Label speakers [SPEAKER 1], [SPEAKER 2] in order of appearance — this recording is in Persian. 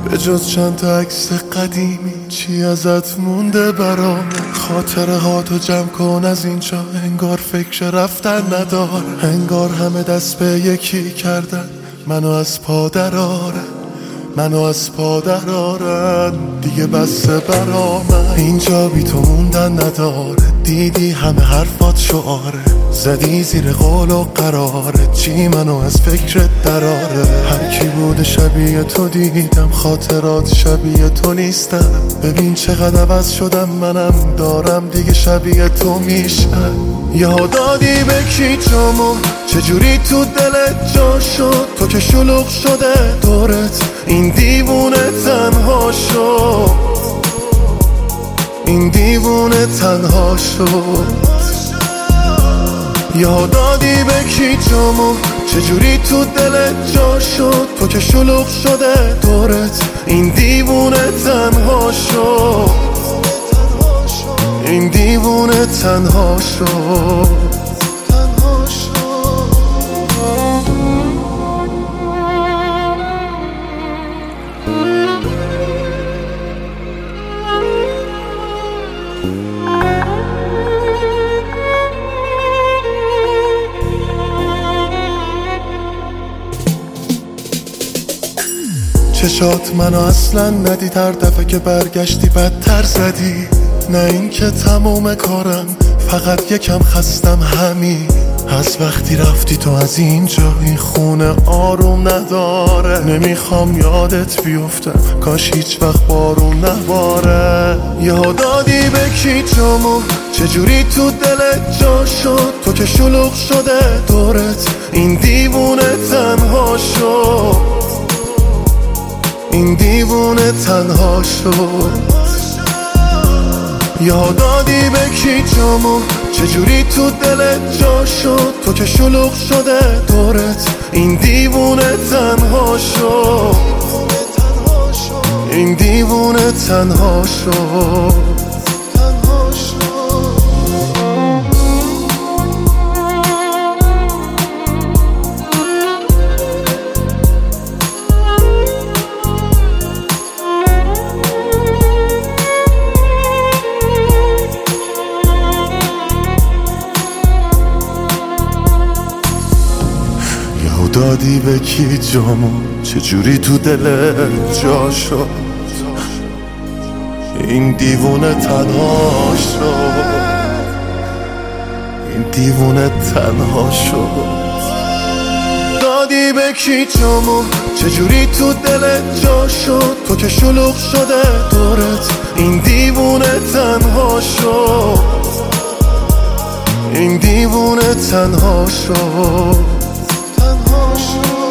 [SPEAKER 1] به جز چند تا عکس قدیمی چی ازت مونده برام؟ خاطره ها تو جمع کن از اینجا، انگار فکر رفتن نداره، انگار همه دست به یکی کردن منو از پا درارن، منو از پا درارن. دیگه بسه برا من اینجا بی تو موندن نداره، دیدی همه حرفات شعاره، زدی زیر قول و قراره، چی منو از فکرت دراره؟ هر کی بوده شبیه تو دیدم، خاطرات شبیه تو نیستم، ببین چقدر عوض شدم، منم دارم دیگه شبیه تو میشم. یاد دادی به کی جامو، چجوری تو دلت جا شد، تو که شلوغ شده دورت، این دیوونه تنها شد، این دیوونه تنها شد. یاد دادی به کی جامو، چجوری تو دلت جا شد، تو که شلوغ شده دورت، این دیوونه تنها شد، این دیوونه تنها شد. چشات منو اصلا ندید، هر دفعه که برگشتی بدتر زدی، نه این که تموم کارم، فقط یکم خستم همین، از وقتی رفتی تو از اینجا این خونه آروم نداره، نمیخوام یادت بیفتم، کاش هیچ وقت بارون نباره. یاد دادی به کی جامو، چجوری تو دلت جا شد، تو که شلوغ شده دورت، این دیوونه تنها شد، این دیوونه تنها شد. یاد دادی به کی جامو، چجوری تو دلت جا شد، تو که شلوغ شده دورت، این دیوونه تنها شد، این دیوونه تنها شد. دادی به کی جامو، چجوری تو دلت جا شد، این دیوونه تنها شد، این دیوونه تنها شد. دادی به کی جامو، چجوری تو دلت جا شد، تو که شلوغ شده دورت، این دیوونه تنها شد، این دیوونه تنها شد.